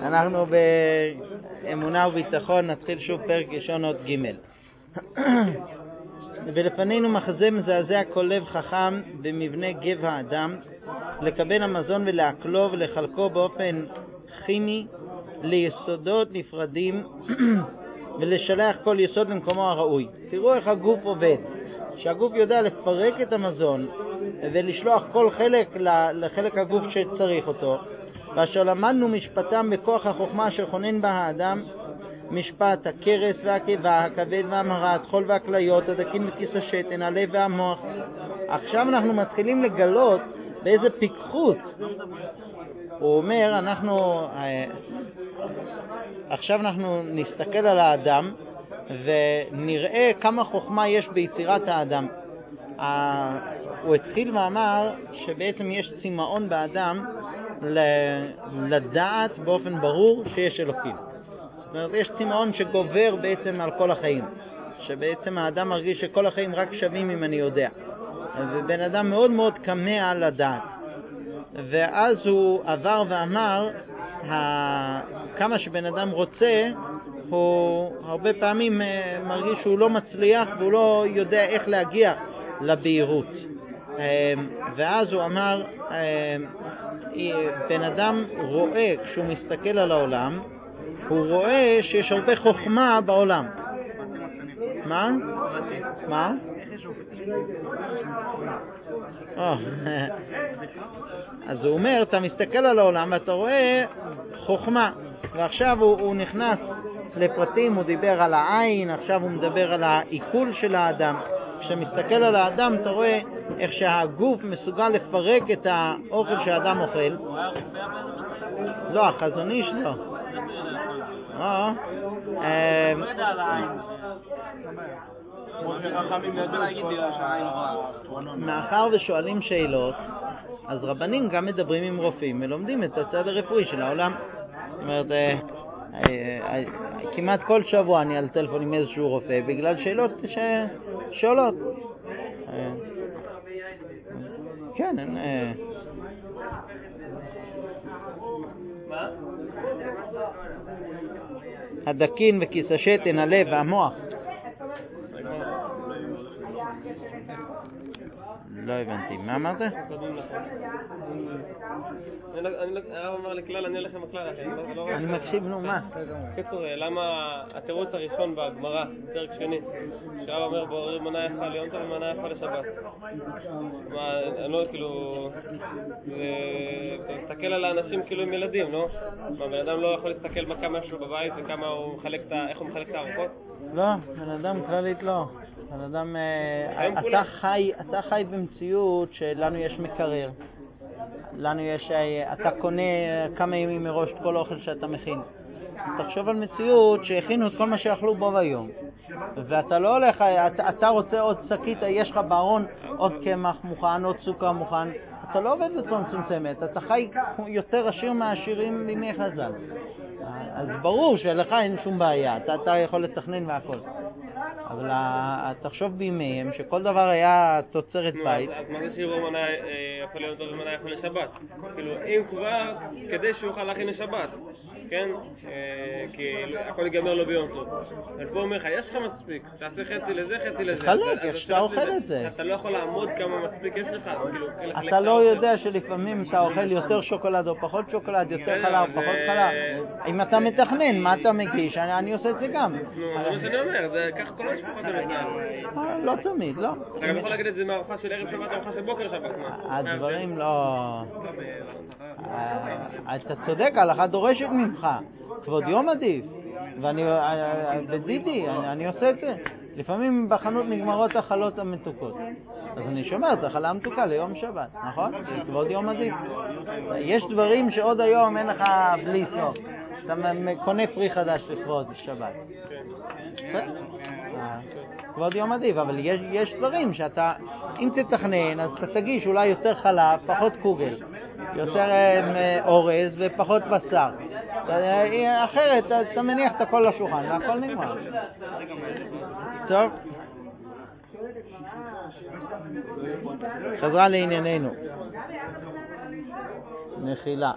אנחנו באמונה וביטחון נתחיל שוב פרק ראשון עוד ג'. ולפנינו מחזה מזעזע כל לב חכם במבנה גב האדם, לקבל המזון ולהקלו ולחלקו באופן כימי ליסודות נפרדים ולשלח כל יסוד למקומו הראוי. תראו איך הגוף עובד, שהגוף יודע לפרק את המזון ולשלוח כל חלק לחלק הגוף שצריך אותו. ואשר למדנו משפטם בכוח החוכמה אשר חונן בה האדם, משפט הכרס והקיבה, הכבד והמרה, התחול והכליות, הדקים וכיס השתן, הלב והמוח. עכשיו אנחנו מתחילים לגלות באיזה פיקחות. הוא אומר, עכשיו אנחנו נסתכל על האדם ונראה כמה חוכמה יש ביצירת האדם. הוא התחיל ואמר שבעצם יש צמאון באדם לדעת באופן ברור שיש אלוקים. זאת אומרת, יש צמאון שגובר בעצם על כל החיים, שבעצם האדם מרגיש שכל החיים רק שווים אם אני יודע, ובן אדם מאוד מאוד כמה לדעת. ואז הוא עבר ואמר, כמה שבן אדם רוצה, הוא הרבה פעמים מרגיש שהוא לא מצליח והוא לא יודע איך להגיע לבהירות. ואז הוא אמר, בן אדם רואה, כשהוא מסתכל על העולם, הוא רואה שיש הרבה חוכמה בעולם. מה? מה? אז הוא אומר, אתה מסתכל על העולם ואתה רואה חוכמה. ועכשיו הוא נכנס לפרטים, הוא דיבר על העין, עכשיו הוא מדבר על העיכול של האדם. כשמסתכל על האדם אתה רואה איך שהגוף מסוגל לפרק את האוכל שהאדם אוכל. לא, החזון איש לא. מאחר ושואלים שאלות, אז רבנים גם מדברים עם רופאים ולומדים את הצד הרפואי של העולם. זאת אומרת, כמעט כל שבוע אני על טלפון עם איזשהו רופא בגלל שאלות ששאלות. כן, הדקין וכיס השתן, הלב והמוח. לא הבנתי, מה אמרת? הרב אמר לכלל, אני הולך עם הכלל. אני מקשיב, נו, מה? קיצור, למה התירוץ הראשון בגמרא, פרק שני, שהרב אומר בוררים מנה יפה ליום טוב ומנה יפה לשבת. מה, אני לא, כאילו, תסתכל על האנשים כאילו עם ילדים, לא? מה, בן אדם לא יכול להסתכל כמה יש לו בבית וכמה הוא מחלק איך הוא מחלק את הארוחות? לא, בן אדם כללית לא. בן אדם, אתה חי במציאות שלנו יש מקרר. לנו יש, אתה קונה כמה ימים מראש את כל האוכל שאתה מכין. תחשוב על מציאות שהכינו את כל מה שאכלו בו ביום. ואתה לא הולך, אתה רוצה עוד שקית, יש לך בארון עוד קמח מוכן, עוד סוכר מוכן. אתה לא עובד בצורה מצומצמת, אתה חי יותר עשיר מהעשירים בימי חז"ל. אז ברור שלך אין שום בעיה, אתה יכול לתכנן והכל. אבל תחשוב בימיהם שכל דבר היה תוצרת בית. אז מה זה שיראו מנה יפה ליום טוב ומנה יפה לשבת? כאילו, אם כבר, כדי שהוא יוכל להכין לשבת, כן? כי הכל ייגמר לו ביום טוב. אז פה אומר לך, יש לך מספיק, תעשה חצי לזה, חצי לזה. תחלק, שאתה אוכל את זה. אתה לא יכול לעמוד כמה מספיק יש לך. אתה לא יודע שלפעמים אתה אוכל יותר שוקולד או פחות שוקולד, יותר חלב, פחות חלב. אם אתה מתכנן, מה אתה מגיש? אני עושה את זה גם. נו, זה מה שאני אומר, זה כך כל המשפחות המתנהל. לא תמיד, לא. אתה גם יכול להגיד את זה מארוחה של ערב שבת, ארוחה של בוקר שבת. הדברים לא... אתה צודק, ההלכה דורשת ממך. כבוד יום עדיף. ואני, בדידי, אני עושה את זה. לפעמים בחנות נגמרות החלות המתוקות. אז אני שומר את החלה המתוקה ליום שבת, נכון? כבוד יום עדיף. יש דברים שעוד היום אין לך בלי סוף. אתה קונה פרי חדש לכבוד שבת. כבוד יום עדיף, אבל יש דברים שאתה, אם תתכנן, אז אתה תגיש אולי יותר חלב, פחות קוגל, יותר אורז ופחות בשר. אחרת אתה מניח את הכל לשולחן והכל נגמר. טוב, חזרה לענייננו. נחילה.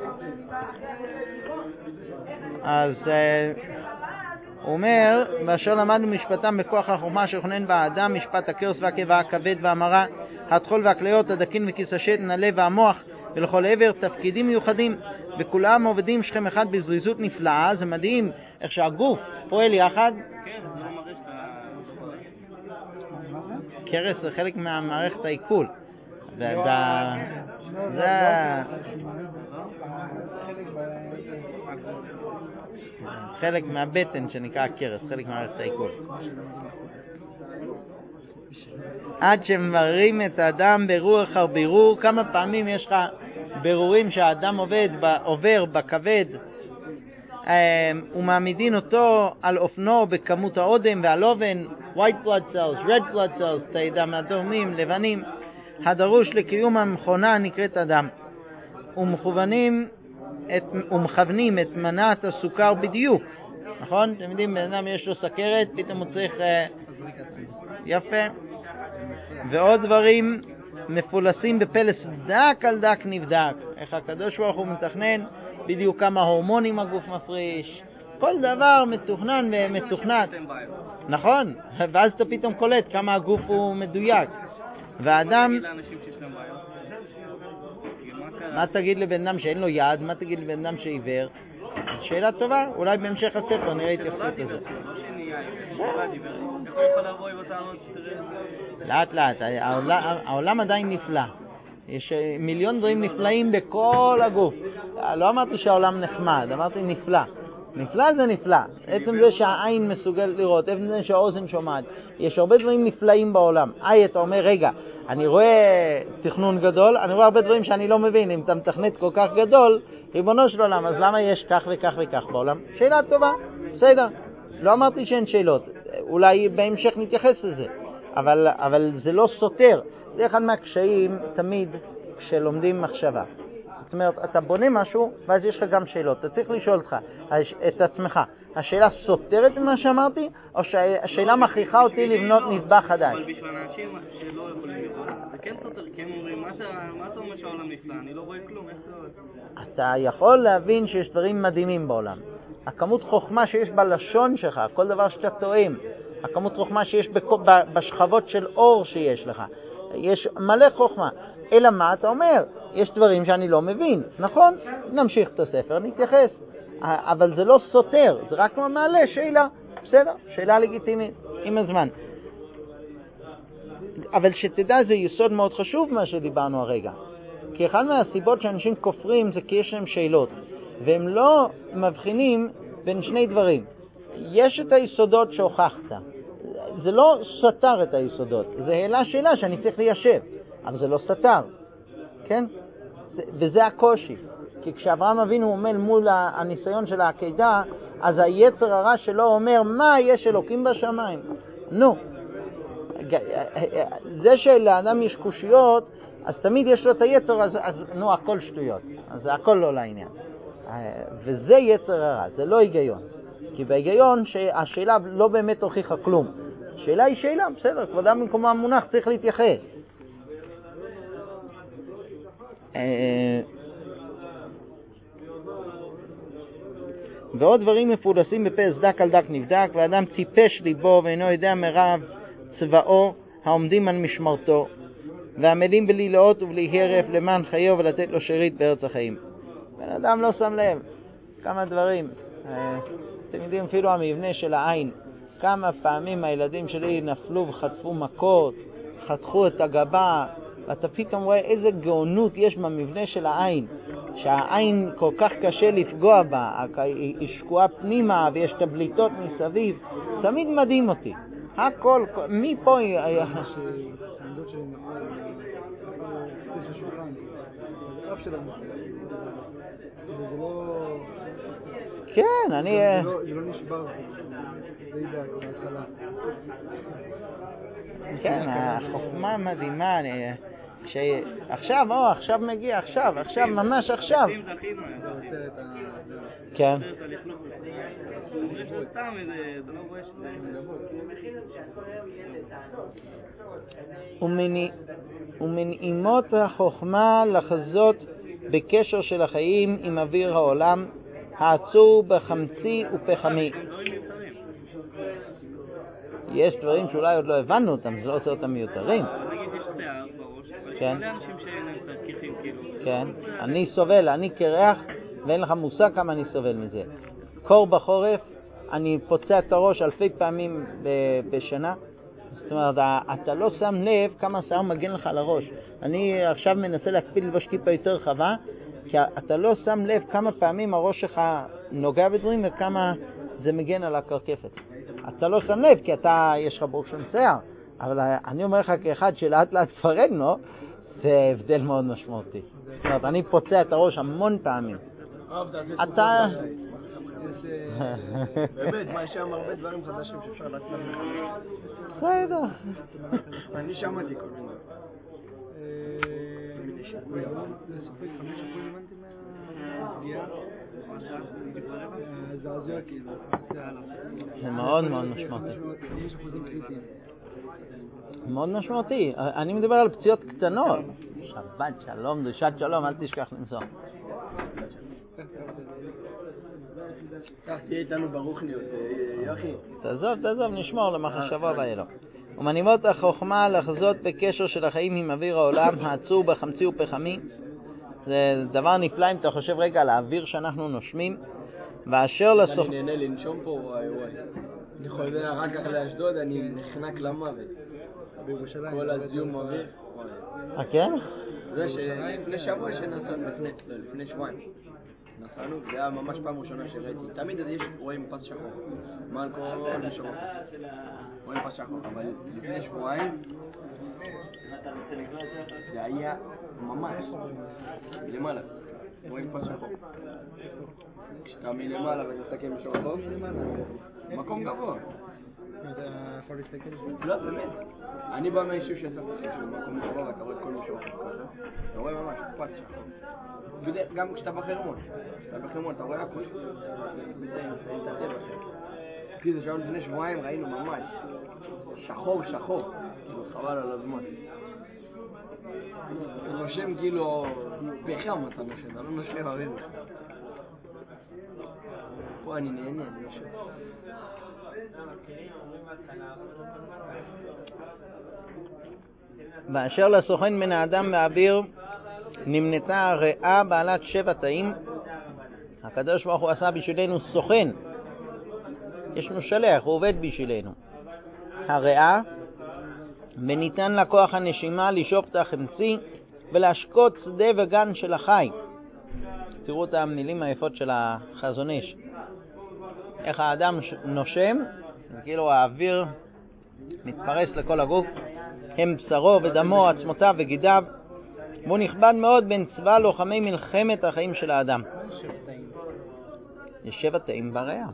אז הוא אומר, באשר למדנו משפטם בכוח החוכמה שכונן באדם, משפט הכרס והקיבה, הכבד והמרה, התחול והכליות, הדקין וכיס השתן, הלב והמוח, ולכל עבר תפקידים מיוחדים, וכולם עובדים שכם אחד בזריזות נפלאה. זה מדהים איך שהגוף פועל יחד. קרס זה חלק מהמערכת העיכול. זה חלק מהבטן שנקרא קרס, חלק מהמערכת העיכול. עד שמבררים את האדם ברור אחר בירור. כמה פעמים יש לך ברורים שהאדם עובר בכבד, ומעמידין אותו על אופנו בכמות האודם והלובן, white blood cells, red blood cells, תאי דם אדומים, לבנים, הדרוש לקיום המכונה נקראת אדם, ומכוונים את מנת הסוכר בדיוק. נכון? אתם יודעים, בן אדם יש לו סכרת, פתאום הוא צריך יפה. ועוד דברים מפולסים בפלס דק על דק נבדק. איך הקדוש ברוך הוא מתכנן בדיוק כמה הורמונים הגוף מפריש, כל דבר מתוכנן ומתוכנת. נכון? ואז אתה פתאום קולט כמה הגוף הוא מדויק. והאדם... מה תגיד לבן אדם שאין לו יד? מה תגיד לבן אדם שעיוור? שאלה טובה, אולי בהמשך הספר נראה התייחסות לזה. לאט לאט, העולם עדיין נפלא. יש מיליון דברים נפלאים בכל הגוף. לא אמרתי שהעולם נחמד, אמרתי נפלא. נפלא זה נפלא. עצם זה שהעין מסוגל לראות, עצם זה שהאוזן שומעת. יש הרבה דברים נפלאים בעולם. אתה אומר, רגע, אני רואה תכנון גדול, אני רואה הרבה דברים שאני לא מבין. אם אתה מתכנת כל כך גדול, ריבונו של עולם, אז למה יש כך וכך וכך בעולם? שאלה טובה, בסדר. לא אמרתי שאין שאלות. אולי בהמשך נתייחס לזה. אבל זה לא סותר. זה אחד מהקשיים תמיד כשלומדים מחשבה. זאת אומרת, אתה בונה משהו, ואז יש לך גם שאלות. אתה צריך לשאול את עצמך, השאלה סותרת את מה שאמרתי, או שהשאלה מכריחה אותי לבנות נדבך חדש? אבל בשביל אנשים שלא יכולים לראות, זה כן סותר, כי הם אומרים, מה אתה אומר שהעולם נפלא? אני לא רואה כלום, איך זה? אתה יכול להבין שיש דברים מדהימים בעולם. הכמות חוכמה שיש בלשון שלך, כל דבר שאתה טועם, הכמות חוכמה שיש בשכבות של אור שיש לך, יש מלא חוכמה. אלא מה אתה אומר? יש דברים שאני לא מבין. נכון? נמשיך את הספר, נתייחס. אבל זה לא סותר, זה רק מעלה שאלה. בסדר? שאלה לגיטימית, עם הזמן. אבל שתדע, זה יסוד מאוד חשוב מה שדיברנו הרגע. כי אחד מהסיבות שאנשים כופרים זה כי יש להם שאלות. והם לא מבחינים בין שני דברים. יש את היסודות שהוכחת. זה לא סתר את היסודות. זה העלה שאלה שאני צריך ליישב. אבל זה לא סתר. כן? וזה הקושי. כי כשאברהם אבינו עומד מול הניסיון של העקדה, אז היצר הרע שלו אומר, מה יש אלוקים בשמיים? נו. זה שלאדם יש קושיות, אז תמיד יש לו את היצר, אז נו, הכל שטויות. אז זה הכל לא לעניין. וזה יצר הרע, זה לא היגיון. כי בהיגיון שהשאלה לא באמת הוכיחה כלום. השאלה היא שאלה, בסדר, כבודם במקום המונח צריך להתייחס. ועוד דברים מפולסים בפס דק על דק נבדק, ואדם טיפש ליבו ואינו יודע מרב צבאו העומדים על משמרתו, ועמלים בלי לאות ובלי הרף למען חיו ולתת לו שרית בארץ החיים. בן אדם לא שם לב כמה דברים. אתם יודעים, אפילו המבנה של העין, כמה פעמים הילדים שלי נפלו וחטפו מכות, חתכו את הגבה, ואתה פתאום רואה איזה גאונות יש במבנה של העין, שהעין כל כך קשה לפגוע בה, היא שקועה פנימה ויש תבליטות מסביב. תמיד מדהים אותי. הכל, מפה היא... העמדות שלי סטיס השולחן, זה אף שלנו. זה לא... כן, אני... זה לא נשבר, זה ידע, בהתחלה. כן, החוכמה מדהימה, עכשיו, עכשיו מגיע, עכשיו, ממש עכשיו. כן. ומנעימות החוכמה לחזות בקשר של החיים עם אוויר העולם, העצור בחמצי ופחמי. יש דברים שאולי עוד לא הבנו אותם, זה לא עושה אותם מיותרים. נגיד יש שיער בראש, אבל יש כן. מלא אנשים שאין להם שיער כיחים, כאילו. כן, אני סובל, אני קרח, ואין לך מושג כמה אני סובל מזה. קור בחורף, אני פוצע את הראש אלפי פעמים בשנה. זאת אומרת, אתה לא שם לב כמה שיער מגן לך על הראש. אני עכשיו מנסה להקפיד לבוש כיפה יותר רחבה, כי אתה לא שם לב כמה פעמים הראש שלך נוגע בדברים וכמה זה מגן על הקרקפת. אתה לא שם לב כי יש לך ברוך שם שיער, אבל אני אומר לך כאחד שלאט לאט פרד לו, זה הבדל מאוד משמעותי. זאת אומרת, אני פוצע את הראש המון פעמים. אתה... באמת, מה, יש שם הרבה דברים חדשים שאפשר להצליח. בסדר. אני שמעתי כל מיני. זה סופק 5% הבנתי מהפגיעה. זעזוע כאילו. זה מאוד מאוד משמעותי. 5% קריטיים. מאוד משמעותי. אני מדבר על פציעות קטנות. שבת שלום, דרישת שלום, אל תשכח לנסוע. תהיה איתנו ברוכניות, יחי. תעזוב, נשמור למחשבה ואלו. ומנימות החוכמה לחזות בקשר של החיים עם אוויר העולם, העצור בחמצי ופחמי. זה דבר נפלא אם אתה חושב רגע על האוויר שאנחנו נושמים. ואשר לסוף... אני נהנה לנשום פה, וואי. אני חוזר רק כך לאשדוד, אני נחנק למוות. כל הזיום אוויר. כן? זה שלפני שבוע שנסענו, לפני שבועיים. נסענו, זה היה ממש פעם ראשונה שראיתי. תמיד רואים פס שחור. מה על כל משהו? רואים פס שחור. אבל לפני שבועיים זה היה ממש למעלה. רואים פס שחור. כשאתה מלמעלה ומסתכל משהו רחוק, מקום גבוה. אתה יכול להסתכל על זה? לא, באמת. אני בא מהיישוב שעשה מקום גבוה ואתה רואה את כל משהו רחוק ככה. אתה רואה ממש פס שחור. גם כשאתה בחרמון, אתה רואה הכל. בזה עם את הטבע שלך. כי זה שעון לפני שבועיים ראינו ממש שחור. חבל על הזמן. אתה נושם כאילו פחם אתה נושם, אתה לא נושם אוויר. פה אני נהנה, אני נושם. באשר לסוכן מן האדם והאוויר, נמנתה הריאה בעלת 7 תאים. הקדוש ברוך הוא עשה בשבילנו סוכן. יש לנו שלח, הוא עובד בשבילנו. הריאה, וניתן לה כוח הנשימה לשאוב את החמצי ולהשקות שדה וגן של החי. תראו את המילים היפות של החזון איש. איך האדם נושם, כאילו האוויר מתפרס לכל הגוף. הם בשרו ודמו, עצמותיו וגידיו. והוא נכבד מאוד בין צבא לוחמי מלחמת החיים של האדם. יש 7 תאים בריאה.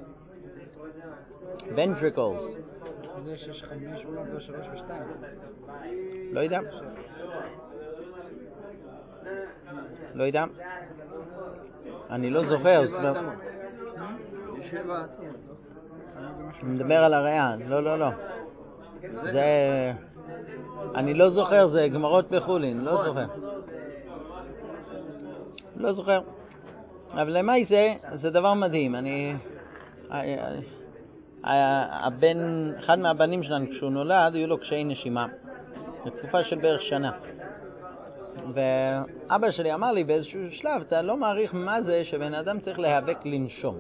ventricles. זה 6, 5, 8, זה 3 ו-2. לא יודע. אני לא זוכר. יש 7 עצמות. אני מדבר על הריאה. לא. זה... אני לא זוכר, זה גמרות בחולין, לא זוכר. אבל למה זה דבר מדהים. אחד מהבנים שלנו כשהוא נולד, היו לו קשיי נשימה. בתקופה של בערך שנה. ואבא שלי אמר לי באיזשהו שלב, אתה לא מעריך מה זה שבן אדם צריך להיאבק לנשום.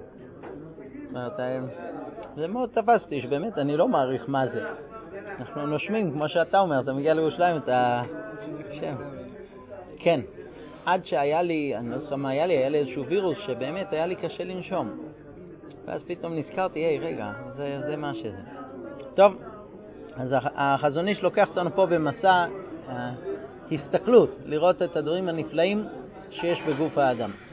זה מאוד תפסתי שבאמת אני לא מעריך מה זה. אנחנו נושמים, כמו שאתה אומר, אתה מגיע לירושלים, אתה... כן. עד שהיה לי, אני לא יודע מה היה לי איזשהו וירוס שבאמת היה לי קשה לנשום. ואז פתאום נזכרתי, רגע, זה מה שזה. טוב, אז החזון איש לוקח אותנו פה במסע הסתכלות, לראות את הדברים הנפלאים שיש בגוף האדם.